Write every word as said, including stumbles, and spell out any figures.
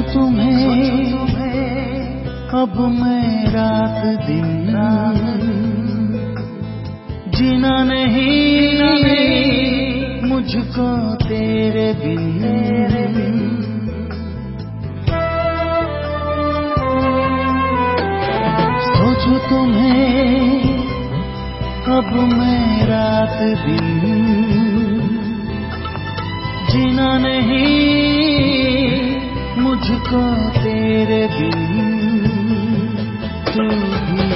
तुम्हें अब मैं रात दिन जीना नहीं मुझको तेरे बिन। सोचूं तुम्हें अब मैं रात दिन जीना नहीं मुझको तेरे बिन। तू भी